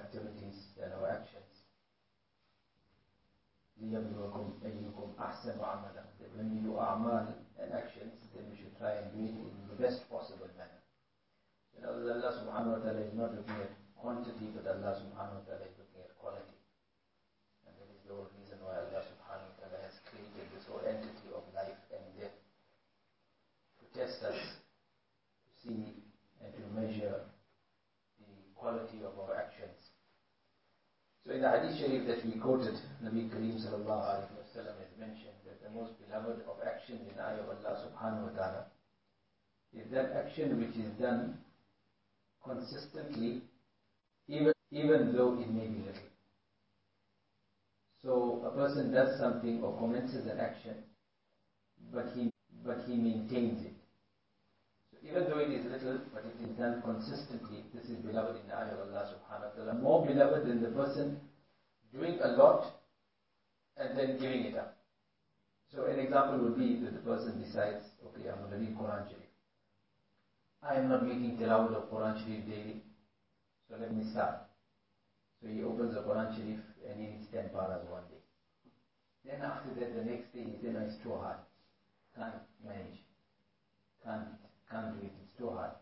activities and our actions. لِيَبْلُوَكُمْ أَيُّكُمْ أَحْسَنُ عَمَلًا. That when we do a'mal and actions, then we should try and do it in the best possible manner. Allah subhanahu wa ta'ala is not looking at quantity, but Allah subhanahu wa ta'ala is looking at quality. And that is the whole reason why Allah subhanahu wa ta'ala has created this whole entity of life and death to test us, to see and to measure the quality of our actions. So in the hadith sharif that we quoted, Nabi Kareem sallallahu alayhi wa sallam has mentioned that the most beloved of actions in the eye of Allah subhanahu wa ta'ala is that action which is done consistently, even though it may be little. So a person does something or commences an action, but he maintains it. So even though it is little, but it is done consistently, this is beloved in the eye of Allah subhanahu wa ta'ala. More beloved than the person doing a lot and then giving it up. So an example would be that the person decides, okay, I'm going to read Quran Sharif. I am not making tilawat of Quran Sharif daily, so let me start. So he opens the Quran Sharif and he reads 10 paras one day. Then after that, the next day he says, no, it's too hard. Can't manage. Can't do it, it's too hard.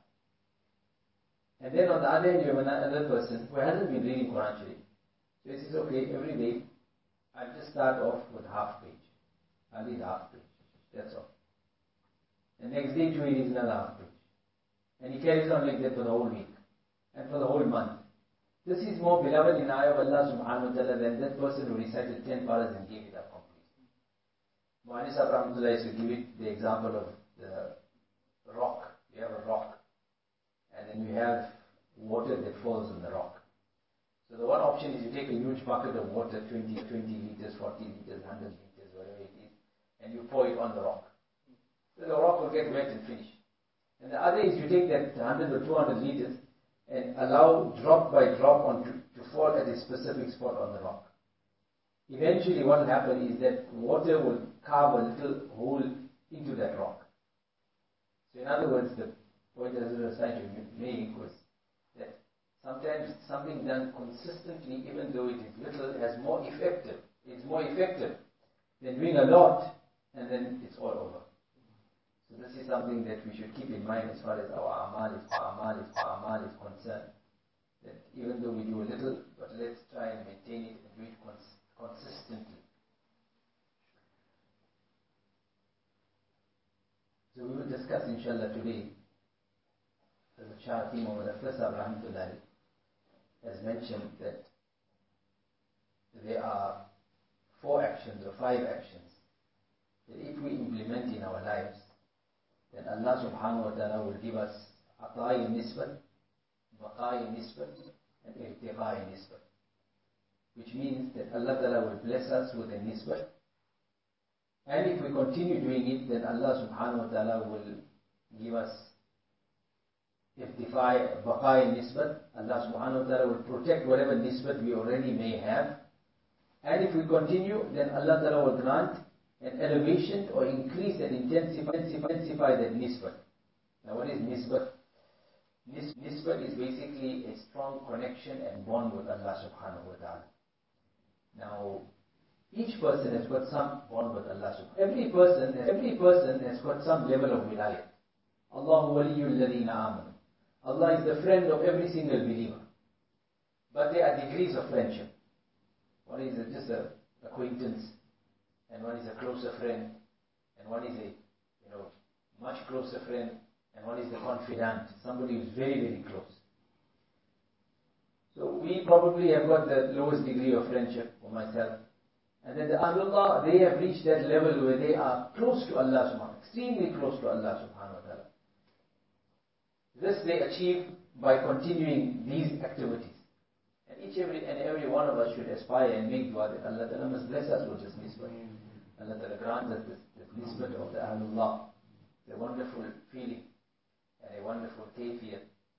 And then on the other hand, you have another person who hasn't been reading Quran Sharif. So he says, okay, every day I'll just start off with half page. I'll read half page. That's all. The next day too, he reads another half page. And he carries on like that for the whole week and for the whole month. This is more beloved in the eye of Allah subhanahu wa ta'ala than that person who recited 10 paras and gave it up completely. Mu'ani Sahib Rahmatullah used to give it the example of the rock. You have a rock and then you have water that falls on the rock. So the one option is you take a huge bucket of water, 20 liters, 40 liters, 100 liters, whatever it is, and you pour it on the rock. So the rock will get wet and finish. And the other is you take that 100 or 200 liters and allow drop by drop to fall at a specific spot on the rock. Eventually what will happen is that water will carve a little hole into that rock. So in other words, the point that I was trying to make was that sometimes something done consistently, even though it is little, is more effective than doing a lot and then it's all over. So this is something that we should keep in mind as far as our amal is concerned. That even though we do a little, but let's try and maintain it and do it consistently. So we will discuss inshallah today, as the Shah Hakim Muhammad Hafiz Rahmatullah has mentioned, that there are 4 actions or 5 actions that if we implement in our lives, then Allah subhanahu wa ta'ala will give us ata'i nisbat, baqa'i nisbat, and irtiqa'i nisbat. Which means that Allah ta'ala will bless us with a nisbat. And if we continue doing it, then Allah subhanahu wa ta'ala will give us irtiqa'i, baqa'i nisbat. Allah subhanahu wa ta'ala will protect whatever nisbat we already may have. And if we continue, then Allah ta'ala will grant an elevation or increase and intensify that nisbat. Now what is nisbat? Nisbat is basically a strong connection and bond with Allah subhanahu wa ta'ala. Now each person has got some bond with Allah subhanahu wa ta'ala. Every person has got some level of wilayat. Allahu waliyul ladina amanu. Allah is the friend of every single believer. But there are degrees of friendship. One is just an acquaintance, and one is a closer friend, and one is a much closer friend, and one is the confidant, somebody who is very, very close. So we probably have got the lowest degree of friendship for myself. And then the Ahlullah, they have reached that level where they are close to Allah subhanahu wa ta'ala, extremely close to Allah subhanahu wa ta'ala. This they achieve by continuing these activities. And every one of us should aspire and make dua that Allah ta'ala must bless us with this nisbah. Allah ta'ala grant us this nisbah of the Ahlullah, the wonderful feeling and a wonderful kayfiyat.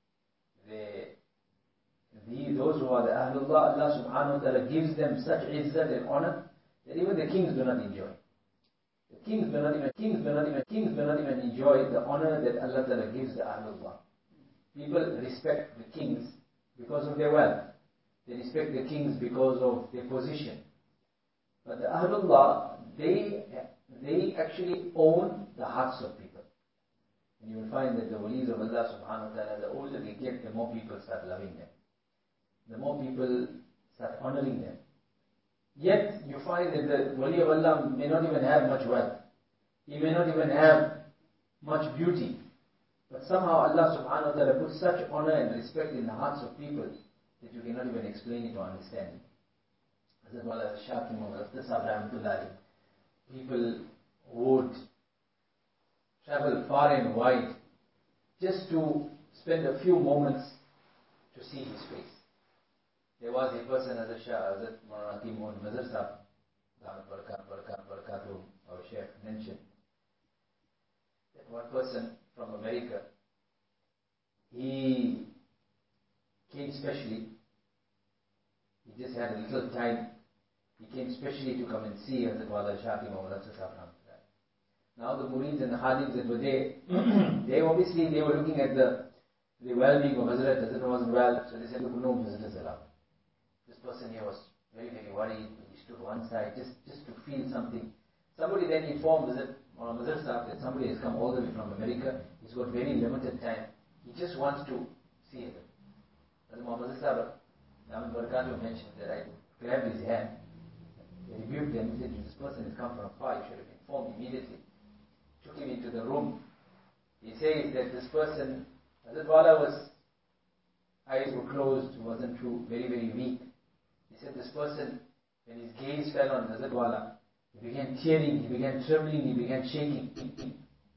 Those who are the Ahlullah, Allah subhanahu wa ta'ala gives them such izzat and honor that even the kings do not enjoy. The kings do not even enjoy the honor that Allah ta'ala gives the Ahlullah. People respect the kings because of their wealth. They respect the kings because of their position. But the Ahlullah, they actually own the hearts of people. And you will find that the walis of Allah subhanahu wa ta'ala, the older they get, the more people start loving them. The more people start honoring them. Yet you find that the wali of Allah may not even have much wealth. He may not even have much beauty. But somehow Allah subhanahu wa ta'ala puts such honor and respect in the hearts of people that you cannot even explain it or understand it. As well as Shakim of Rahmatullahi, people would travel far and wide just to spend a few moments to see his face. There was a person, as Hazrat Maulana Hakim Mohd Nazar Sahib, our Sheikh mentioned, that one person from America, he came specially, he just had a little time, he came specially to come and see Hazrat Wala Shaki Mahmud Sahib. Now the Murids and the Khadims that were there, they were looking at the well-being of Hazrat. Hazrat wasn't well, so they said, look, no visitors allowed. This person here was very, very worried. He stood one side just to feel something. Somebody then informed Hazrat Mazhar Sahib that somebody has come all the way from America. He's got very limited time. He just wants to see him. Hazrat Mazhar Sahib, Ahmad Barakatuh mentioned that I grabbed his hand. He rebuked him. He said, this person has come from far. You should have informed immediately. Took him into the room. He says that this person, Hazrat Wala's eyes were closed, wasn't too, very, very weak. He said this person, when his gaze fell on Hazrat Wala, he began tearing, he began trembling, he began shaking.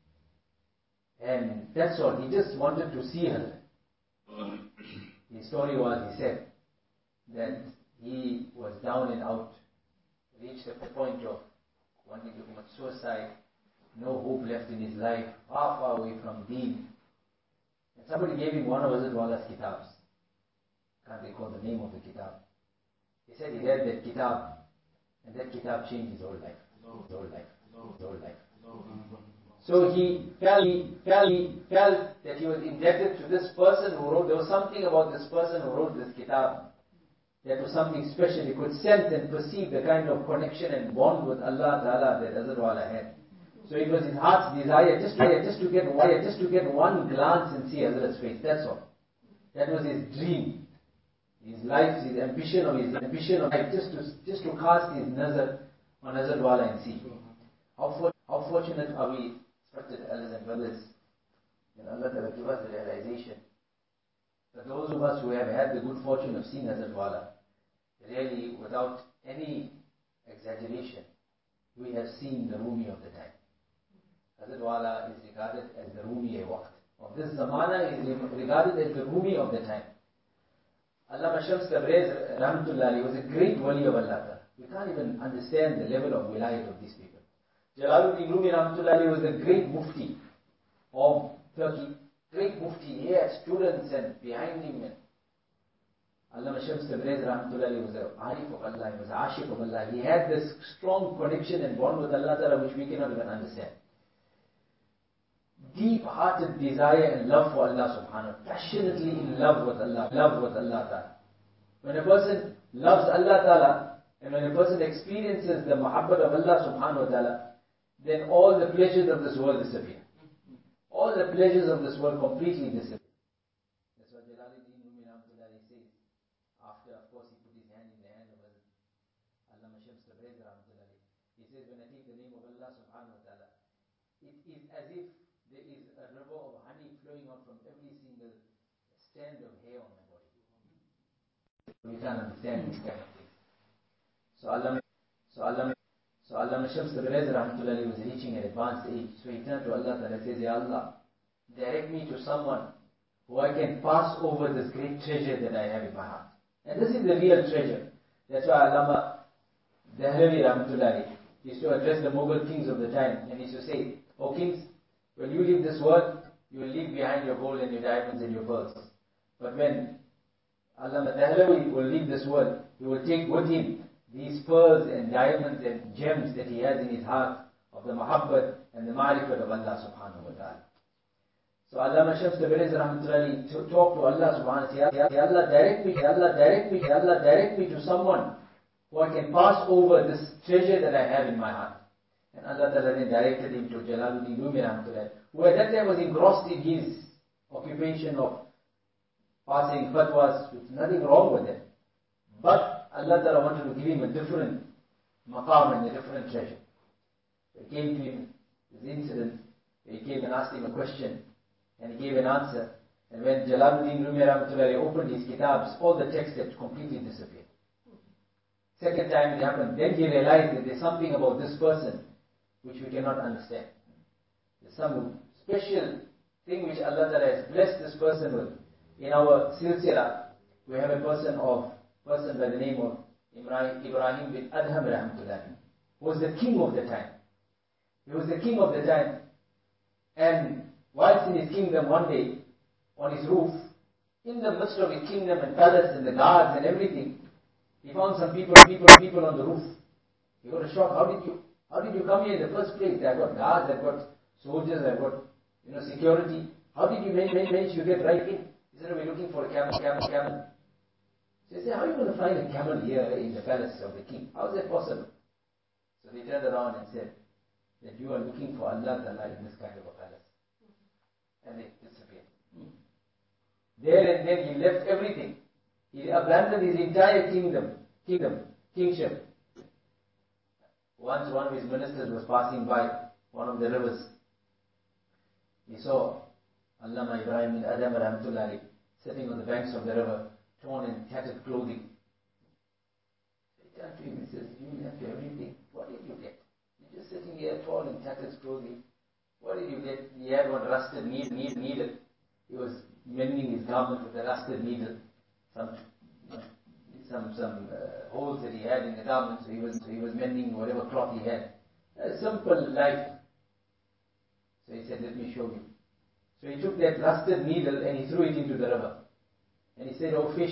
And that's all. He just wanted to see her. His story was, he said, that he was down and out, reached the point of wanting to commit suicide, no hope left in his life, far, far away from Deen. And somebody gave him one of Hazrat Wala's kitabs. Can't recall the name of the kitab. He said he read that kitab, and that kitab changed his whole life. His whole life. His whole life. So he felt that he was indebted to this person who wrote, there was something about this person who wrote this kitab that was something special. He could sense and perceive the kind of connection and bond with Allah Ta'ala that Hazrat Wala had. So it was his heart's desire just to get one glance and see Hazrat's face. That's all. That was his dream, his life, his ambition of life, just to cast his nazar on Hazrat Wala and see. How fortunate are we, respected elders and brothers, and Allah Ta'ala give us the realization that those of us who have had the good fortune of seeing Hazrat Wala, really without any exaggeration, we have seen the Rumi of the time. Hazrat Wala is regarded as the Rumi-e-Waqt. Of this zamana is regarded as the Rumi of the time. Allama Shams Tabriz Rahmatullahi was a great wali of Allah. We can't even understand the level of wilayat of these people. Jalaluddin Rumi Rahmatullahi was a great mufti of Turkey. Great mufti. He had students and behind him. Allama Shams Tabriz Rahmatullahi was an arif of Allah. He was an ashik of Allah. He had this strong connection and bond with Allah Ta'ala which we cannot even understand. Deep-hearted desire and love for Allah subhanahu wa ta'ala. Passionately in love with Allah ta'ala. When a person loves Allah ta'ala, and when a person experiences the muhabbat of Allah subhanahu wa ta'ala, then all the pleasures of this world disappear. All the pleasures of this world completely disappear. That's what Jalaluddin Rumi Rahmatullahi says. After, of course, he put his hand in the hand of Allama Shams Tabriz Rahmatullahi. He says, when I take the name of Allah subhanahu wa ta'ala, it is as if there is a river of honey flowing out from every single strand of hair on my body. We can't understand these kind of things. So Allama Shams Tabriz Rahmatullahi was reaching an advanced age. So he turned to Allah and says, Ya Allah, direct me to someone who I can pass over this great treasure that I have in my heart. And this is the real treasure. That's why Allama Dehlavi Rahmatullahi used to address the Mughal kings of the time, and he used to say, O kings, when you leave this world, you will leave behind your gold and your diamonds and your pearls. But when Allama Dehlavi will leave this world, he will take with him these pearls and diamonds and gems that he has in his heart of the muhabbat and the ma'rifat of Allah subhanahu wa ta'ala. So Allama Shams Tabrizi rahmatullahi talk to Allah subhanahu wa ta'ala, Ya Allah direct me, Ya Allah direct me, Ya Allah direct me to someone who I can pass over this treasure that I have in my heart. And Allah Ta'ala then directed him to Jalaluddin Rumi rahmatullahi, who at that time was engrossed in his occupation of passing fatwas. There's nothing wrong with it. But Allah Ta'ala wanted to give him a different maqam and a different treasure. It came to him, this incident, he came and asked him a question, and he gave an answer. And when Jalaluddin Rumi rahmatullahi opened his kitabs, all the text had completely disappeared. Second time it happened, then he realized that there's something about this person which we cannot understand. There's some special thing which Allah Ta'ala has blessed this person with. In our silsila, we have a person by the name of Ibrahim bin Adham rahmatullahi, who was the king of the time. He was the king of the time, and whilst in his kingdom one day, on his roof, in the midst of his kingdom and palace and the guards and everything, he found some people on the roof. He got a shock. How did you come here in the first place? I've got guards, I've got soldiers, I've got security. How did you manage to get right in? He said, we're looking for a camel. So he said, how are you going to find a camel here in the palace of the king? How is that possible? So they turned around and said that you are looking for Allah Ta'ala in this kind of a palace. And they disappeared. There and then he left everything. He abandoned his entire kingship. Once one of his ministers was passing by one of the rivers. He saw Allama Ibrahim bin Adham rahmatullahi sitting on the banks of the river, torn and tattered clothing. He turned to him and says, you left everything. What did you get? You're just sitting here torn and tattered clothing. What did you get? He had one rusted needle. He was mending his garment with a rusted needle. Some holes that he had in the garment, so he was mending whatever cloth he had. A simple life. So he said, let me show you. So he took that rusted needle and he threw it into the river. And he said, oh fish,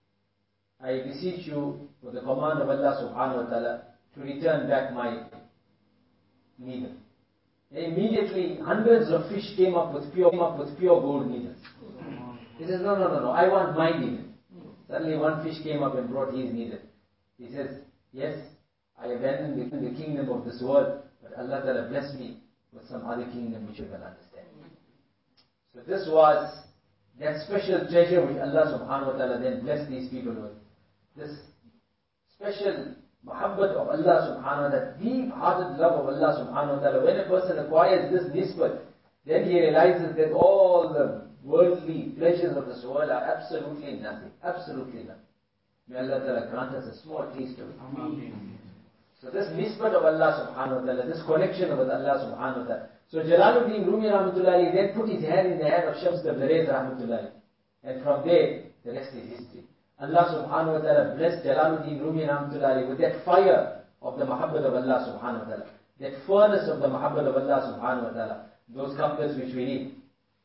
I beseech you for the command of Allah subhanahu wa ta'ala to return back my needle. And immediately hundreds of fish came up with pure gold needles. He says, no, I want my needle. Suddenly one fish came up and brought his needle. He says, yes, I abandoned the kingdom of this world, but Allah Ta'ala blessed me with some other kingdom which you can understand. So this was that special treasure which Allah subhanahu wa ta'ala then blessed these people with. This special muhabbat of Allah subhanahu wa ta'ala, deep-hearted love of Allah subhanahu wa ta'ala. When a person acquires this nisbat, then he realizes that all the worldly pleasures of this world are absolutely nothing. Absolutely nothing. May Allah Ta'ala grant us a small taste of it. Amen. So this nisbat of Allah subhanahu wa ta'ala, this connection with Allah subhanahu wa ta'ala. So Jalaluddin Rumi rahmatullahi then put his hand in the hand of Shams Tabrizi rahmatullahi. And from there, the rest is history. Allah subhanahu wa ta'ala blessed Jalaluddin Rumi rahmatullahi with that fire of the mahabbat of Allah subhanahu wa ta'ala. That furnace of the mahabbat of Allah subhanahu wa ta'ala. Those couplets which we read.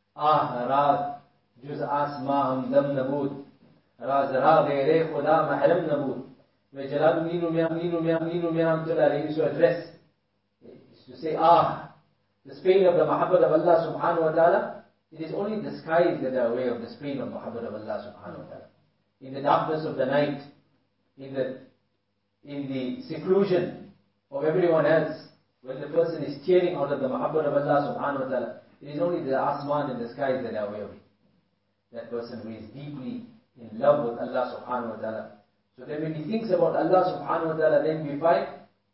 रात जुज आसमां हमदम नबूद राज गैरे खुदा महरम नबूद. Where Jalaluddin Rumi rahmatullahi used to address, used to say, this pain of the mahabbat of Allah subhanahu wa ta'ala, it is only the skies that are aware of this pain of mahabbat of Allah subhanahu wa ta'ala. In the darkness of the night, in the seclusion of everyone else, when the person is tearing out of the mahabbat of Allah subhanahu wa ta'ala, it is only the asman and the skies that are aware of it. That person who is deeply in love with Allah subhanahu wa ta'ala. So then when he thinks about Allah subhanahu wa ta'ala, then we find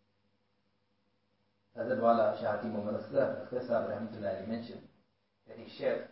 Hazrat Wala Shah Hakim Muhammad Akhtar Sahib rahmatullahi mentioned that he shared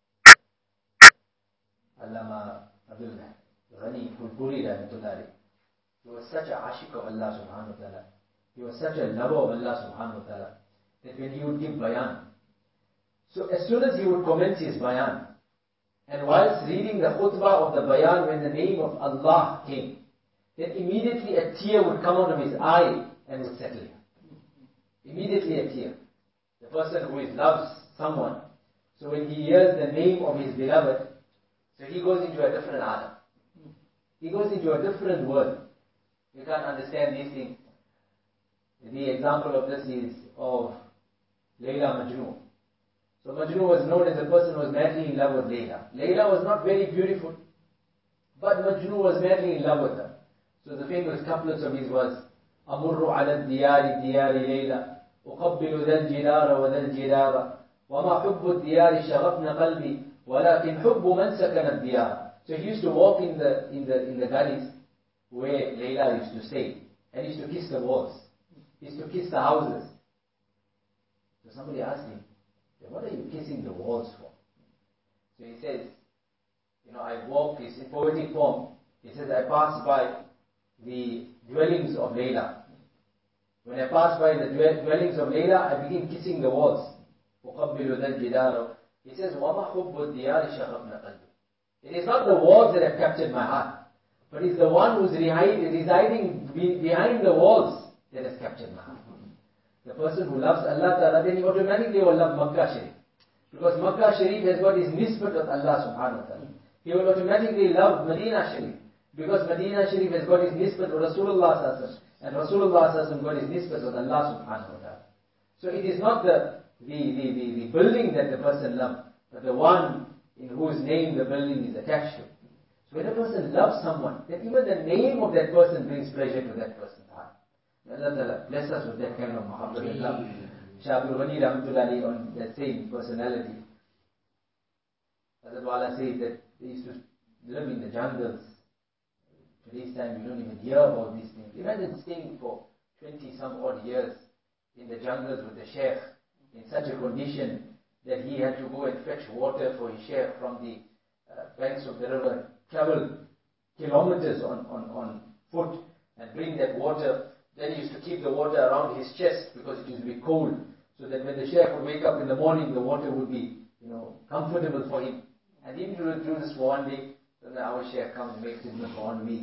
Allama Abdul Ghani Fulpuri rahmatullahi. He was such a ashik of Allah subhanahu wa ta'ala. He was such a lover of Allah subhanahu wa ta'ala that when he would give bayan, so as soon as he would commence his bayan, and whilst reading the khutbah of the bayan, when the name of Allah came, then immediately a tear would come out of his eye and would settle him. Immediately a tear. The person who loves someone, so when he hears the name of his beloved, so he goes into a different alam. He goes into a different world. You can't understand these things. The example of this is of Layla Majnun. So Majnun was known as a person who was madly in love with Layla. Layla was not very beautiful, but Majnun was madly in love with her. So the famous couplets of his was, أمر على الديار ديار ليلى أقبل ذا الجدار وذا الجدار وما حب الديار شغفن قلبي ولكن حب من سكن الديار. So he used to walk in the gullies where Layla used to stay, and he used to kiss the walls. He used to kiss the houses. So somebody asked him, what are you kissing the walls for? So he says, I walk, it's in poetic form. He says, I pass by the dwellings of Layla. When I pass by the dwellings of Layla, I begin kissing the walls. أقبل ذا الجدار. He says, وَمَا حُبُّ الدِّيَارِ شَغَفْنَ قَلْبِي. It is not the walls that have captured my heart, but it's the one who's residing behind the walls that has captured my heart. The person who loves Allah Ta'ala, then he automatically will love Makkah Sharif. Because Makkah Sharif has got his nisbat with Allah Subhanahu Wa Ta'ala. He will automatically love Medina Sharif. Because Medina Sharif has got his nisbat with Rasulullah Sallallahu Alaihi Wasallam. And Rasulullah Sallallahu Alaihi Wasallam got his nisbat with Allah Subhanahu Wa Ta'ala. So it is not the building that the person loves, but the one in whose name the building is attached to. So when a person loves someone, then even the name of that person brings pleasure to that person's heart. May Allah Ta'ala bless us with that kind of muhabbat and love. Shah Abdul Ghani Rahmatullahi on that same personality. Hazrat Wala says that they used to live in the jungles. Today's time we don't even hear about these things. Imagine staying for 20 some odd years in the jungles with the sheikh in such a condition that he had to go and fetch water for his sheikh from the banks of the river, travel kilometers on foot and bring that water. Then he used to keep the water around his chest because it used to be cold, so that when the sheikh would wake up in the morning, the water would be, comfortable for him. And he didn't do this for one day. Then our sheikh comes and makes it for 1 week.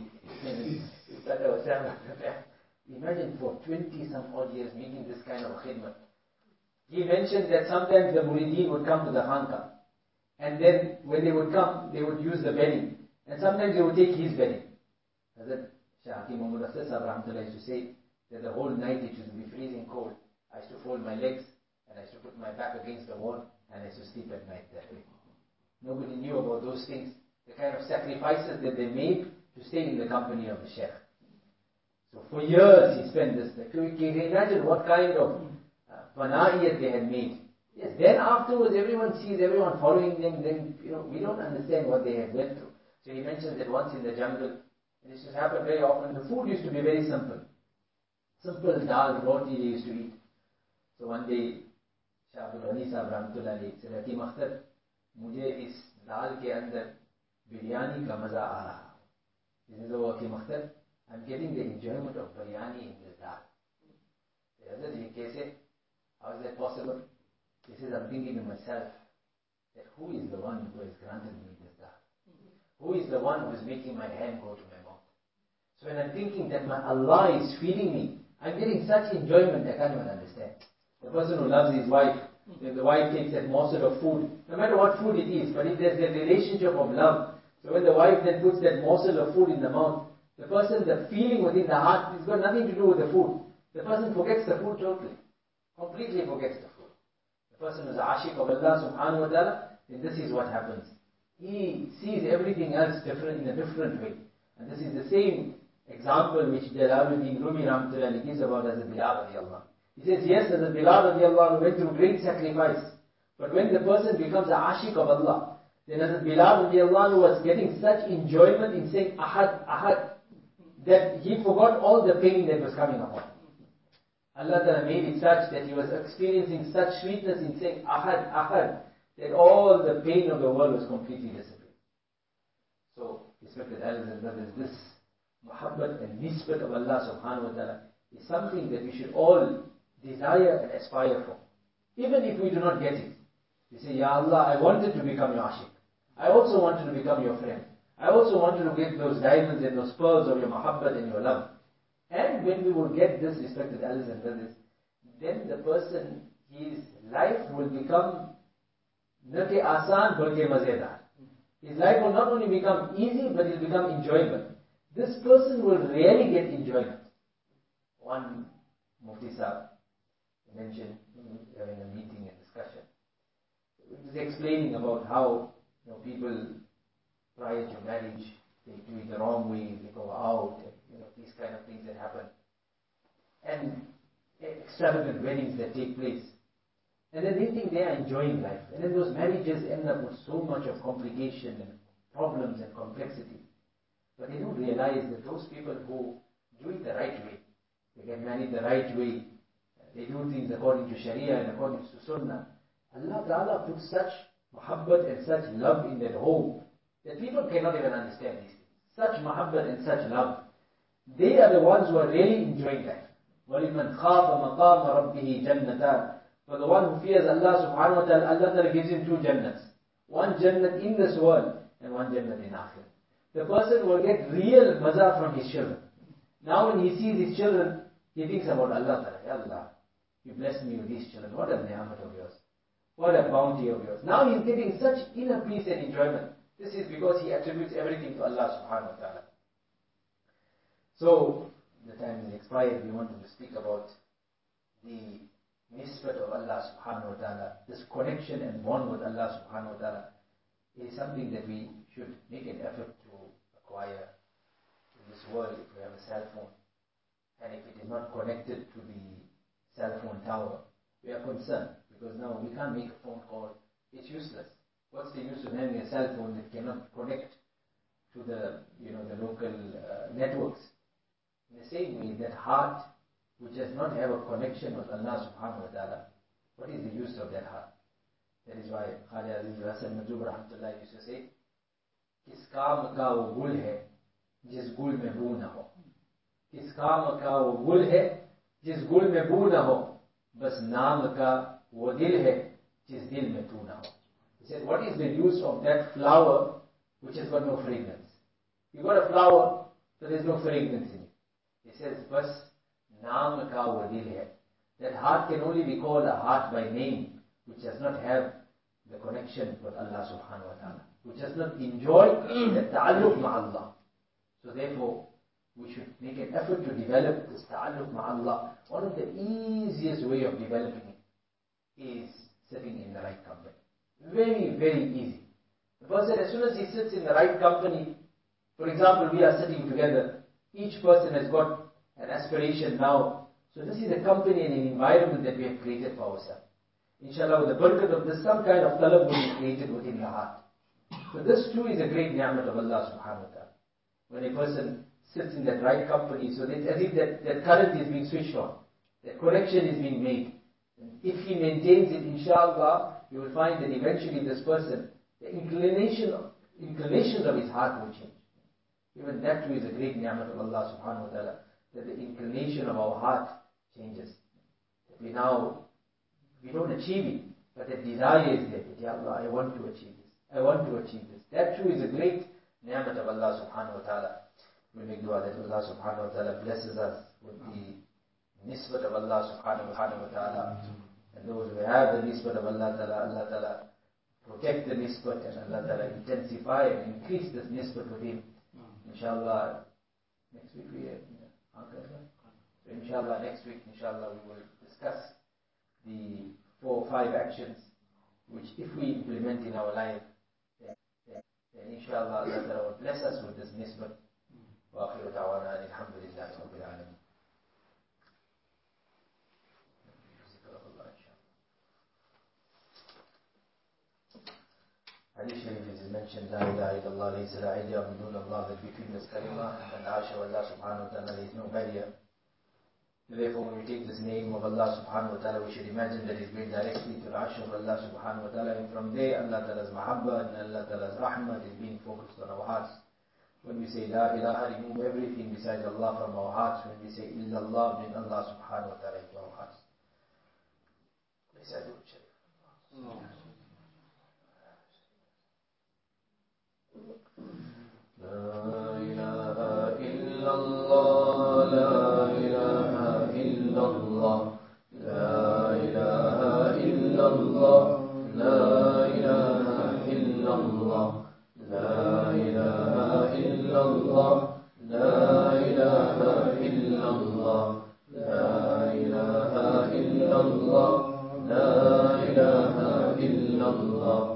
Imagine for 20 some odd years making this kind of a khidmat. He mentioned that sometimes the murideen would come to the khanqa, and then when they would come, they would use the bedding, and sometimes they would take his bedding. Hazrat Shah Hakim Muhammad Asad Sahib Rahmatullah used to say that the whole night it used to be freezing cold. I used to fold my legs, and I used to put my back against the wall, and I used to sleep at night that way. Nobody knew about those things, the kind of sacrifices that they made to stay in the company of the sheikh. So for years he spent this. You can imagine what kind of fana'iyat they had made. Yes, then afterwards everyone sees everyone following them, then we don't understand what they had went through. So he mentions that once in the jungle, and this has happened very often, the food used to be very simple. Simple dal, roti they used to eat. So one day, Shah Abdul Ghani Sahib Rahmatullah said, Hakim Akhtar, mujhe is dal ke andar biryani ka maza aa raha. He says, oh Hakim Akhtar, I'm getting the enjoyment of biryani in this dal. How is that possible? He says, I'm thinking to myself, that who is the one who has granted me this dal? Who is the one who is making my hand go to my mouth? So when I'm thinking that my Allah is feeding me, I'm getting such enjoyment I can't even understand. The person who loves his wife, if the wife takes that morsel of food, no matter what food it is, but if there's that relationship of love, so when the wife then puts that morsel of food in the mouth, the person, the feeling within the heart, it's got nothing to do with the food. The person forgets the food totally. Completely forgets the food. The person who's ashik of Allah Subhanahu Wa Ta'ala, then this is what happens. He sees everything else different in a different way. And this is the same example which Jalaluddin Rumi Rahmatullah gives about Hazrat Bilal radiallahu. He says, yes, Hazrat Bilal radiallahu went through great sacrifice. But when the person becomes an ashik of Allah, then Hazrat Bilal radiallahu was getting such enjoyment in saying Ahad, Ahad, that he forgot all the pain that was coming upon him. Allah Ta'ala made it such that he was experiencing such sweetness in saying Ahad, Ahad, that all the pain of the world was completely disappeared. So, respected elders and brothers, this muhabbat and nisbat of Allah Subhanahu Wa Ta'ala is something that we should all desire and aspire for. Even if we do not get it. You say, Ya Allah, I wanted to become your ashik. I also wanted to become your friend. I also wanted to get those diamonds and those pearls of your muhabbat and your love. And when we will get this, respected elders and brothers, then the person, his life will become na ke aasan balke mazedar. His life will not only become easy, but it will become enjoyable. This person will really get enjoyment. One Mufti Sahib mentioned, having a meeting and discussion, explaining about how people prior to marriage, they do it the wrong way, they go out, and these kind of things that happen. And extravagant weddings that take place. And then they think they are enjoying life. And then those marriages end up with so much of complication and problems and complexity. But they don't realize that those people who do it the right way, they get married the right way, they do things according to Sharia and according to Sunnah, Allah Ta'ala puts such muhabbat and such love in that home that people cannot even understand these things. Such muhabbat and such love. They are the ones who are really enjoying life. وَلِمَنْ خَافَ مَقَامَ رَبِّهِ جَنَّتَانِ. For the one who fears Allah subhanahu wa ta'ala, Allah Ta'ala gives him two jannats. One jannat in this world and one jannat in akhirah. The person will get real maza from his children. Now when he sees his children, he thinks about Allah Ta'ala. Ya Allah, you blessed me with these children. What a ni'mat of yours. What a bounty of yours. Now he's getting such inner peace and enjoyment. This is because he attributes everything to Allah subhanahu wa ta'ala. So, the time is expired. We wanted to speak about the nisbat of Allah subhanahu wa ta'ala. This connection and bond with Allah subhanahu wa ta'ala is something that we should make an effort to acquire in this world. If we have a cell phone and if it is not connected to the cell phone tower, we are concerned because now we can't make a phone call. It's useless. What's the use of having a cell phone that cannot connect to the local networks? In the same way, that heart which does not have a connection with Allah subhanahu wa ta'ala, what is the use of that heart? That is why Khaja Aziz Hasan Majub Rahmatullah used to say, Kis kaam ka wo gul hai, jis gul mein boo na ho. Kis kaam ka wo gul hai, jis gul mein boo na ho. Bas naam ka wo dil hai, jis dil mein tu na ho. He said, what is the use of that flower which has got no fragrance? You got a flower, but there is no fragrance in it. He says, bas naam ka wo dil hai. That heart can only be called a heart by name, which does not have the connection with Allah subhanahu wa ta'ala, which does not enjoy the ta'alluq ma'allah. So therefore, we should make an effort to develop this ta'alluq ma'allah. One of the easiest way of developing it is sitting in the right company. Very, very easy. The person, as soon as he sits in the right company, for example, we are sitting together, each person has got an aspiration now. So this is a company and an environment that we have created for ourselves. Inshallah, with the barakat of this, some kind of talab will be created within your heart. So this too is a great ni'mat of Allah subhanahu wa ta'ala. When a person sits in that right company, so it's as if that current is being switched on. That connection is being made. And if he maintains it, inshallah, you will find that eventually this person, the inclinations of his heart will change. Even that too is a great ni'mat of Allah subhanahu wa ta'ala, that the inclination of our heart changes. That we don't achieve it, but the desire is there. Ya Allah, I want to achieve this. I want to achieve this. That too is a great ni'mat of Allah subhanahu wa ta'ala. We make dua that Allah subhanahu wa ta'ala blesses us with the nisbat of Allah subhanahu wa ta'ala. And those who have the nisbat of Allah ta'ala protect the nisbat and Allah ta'ala intensify and increase this nisbat with him. Inshallah, next week we have so inshallah, next week, inshallah, we will discuss the 4 or 5 actions which if we implement in our life, then inshallah Allah Ta'ala will bless us with this nisbat. Wa akhiru da'wana alhamdulillahi rabbil alamin. Hadith Sharif is mentioned, La ilaha illallah, laysa la ilaha min dun Allah, that between this kalima and Asha Allah subhanahu wa ta'ala there is no barrier. Therefore, when we take this name of Allah subhanahu wa ta'ala, we should imagine that it's going directly to the Arsh of Allah subhanahu wa ta'ala, and from there Allah ta'ala's mahabba and Allah ta'ala's rahmat is being focused on our hearts. When we say La ilaha, remove everything besides Allah from our hearts. When we say Illallah, bring Allah subhanahu wa ta'ala into our hearts. La ilaha illallah, la ilaha illallah, la ilaha illallah, la ilaha illallah, la ilaha illallah, la ilaha illallah, la ilaha illallah, la ilaha illallah.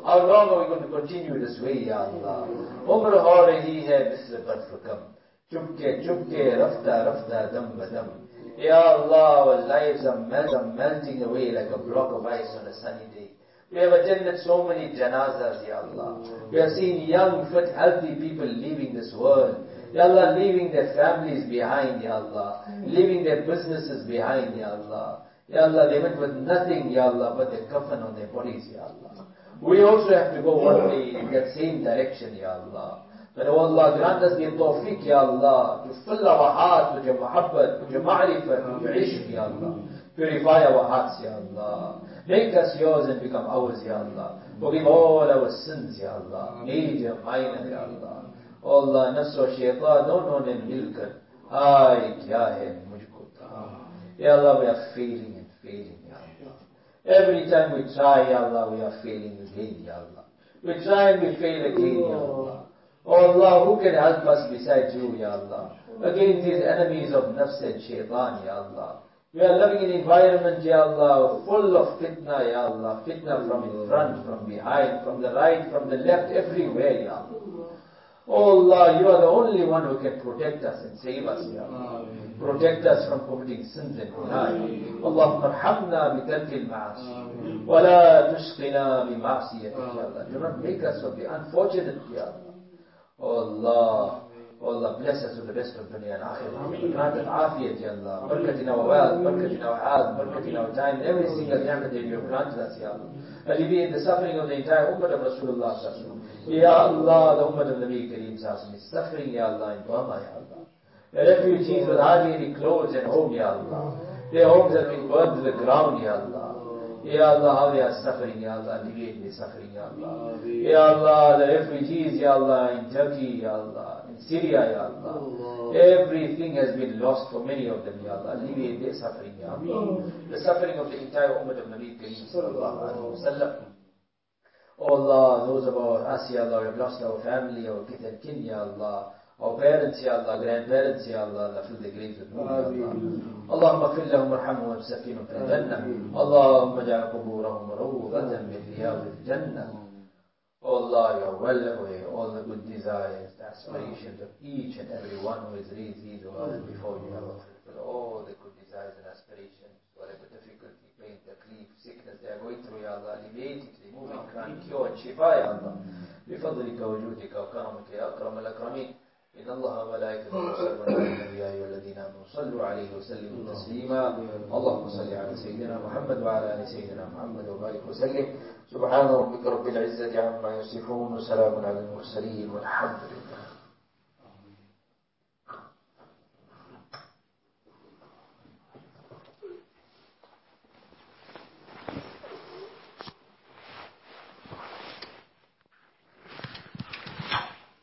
How long are we going to continue this way, Ya Allah? Umr ho rahi hai, misl barf kam. Chupke, chupke, rafta, rafta, dam badam. Ya Allah, our lives are melting away like a block of ice on a sunny day. We have attended so many janazas, Ya Allah. We have seen young, fit, healthy people leaving this world. Ya Allah, leaving their families behind, Ya Allah. Leaving their businesses behind, Ya Allah. Ya Allah, they went with nothing, Ya Allah, but the kafan on their bodies, Ya Allah. We also have to go one day in that same direction, Ya Allah. But oh Allah, grant us the tawfiq, Ya Allah, to fill our hearts with your muhabbat, with your ma'rifat, with your ishq, Ya Allah. Purify our hearts, Ya Allah. Make us yours and become ours, Ya Allah. Forgive all our sins, Ya Allah. Major, minor, Ya Allah. Oh Allah, nafs wa shaitan, dono ne milkar. Ay, kya hai mujhko ta. Ya Allah, we are failing and failing, Ya Allah. Every time we try, Ya Allah, we are failing again, Ya Allah. We try and we fail again, Ya Allah. Oh Allah, who can help us besides you, Ya Allah? Against these enemies of nafs and shaitan, Ya Allah. We are living in an environment, Ya Allah, full of fitna, Ya Allah. Fitna from in front, from behind, from the right, from the left, everywhere, Ya Allah. Oh Allah, you are the only one who can protect us and save us, Ya Allah. Protect us from committing sins and crime. Allahumma arhamna bi tarki al-ma'asi. Wa la tushqina bi ma'asiyatik, Ya Allah. Do not make us of the unfortunate, Ya Allah. Oh Allah, oh Allah, bless us with the best of dunya and akhirah. Grant us afiyat, Ya Allah. Barakat in our wealth, barakat in our health, barakat in our time, every single ni'mat that you have granted us, Ya Allah. Alleviate the suffering of the entire ummah of Rasulullah sallallahu alaihi wasallam. Ya Allah, the ummah of Nabi Kareem sallallahu is suffering, Ya Allah, in Burma, Ya Allah. The refugees with hardly any clothes and home, Ya Allah. Their homes have been burned to the ground, Ya Allah. Ya Allah, how they are suffering, Ya Allah, alleviate their suffering, Ya Allah. Ya Allah, the refugees, Ya Allah, in Turkey, Ya Allah, in Syria, Ya Allah. Everything has been lost for many of them, Ya Allah. Alleviate their suffering, Ya Allah. The suffering of the entire ummah of Nabi Kareem sallallahu alaihi wasallam. Oh Allah, those of us, Ya Allah, we have lost our family, our kith and kin, Ya Allah. Our parents, Ya Allah, grandparents, Ya Allah, Allah fill their graves with nur, Ya Allah. Allahumma fil lahum warhamhum wa sakinhum fil jannah. Allahumma ja'al quburahum rawdatan min riyadil jannah. Oh Allah, you are well aware all the good desires, the aspirations of each and every one who has raised these words before you, Ya Allah. Fulfill all the good desires and aspirations, whatever difficulty, pain, taklif, sickness they are going through, Ya Allah, alleviate it, remove it, grant cure and shifa, Ya Allah. بفضلك وجودك وكرمك يا أكرم الأكرمين. إن الله وملائكته يصلون على النبي يا أيها الذين آمنوا صلوا عليه وسلموا تسليما. اللهم صل على سيدنا محمد وعلى آل سيدنا محمد وبارك وسلم. سبحان ربك رب العزة عما يصفون وسلام على المرسلين والحمد لله.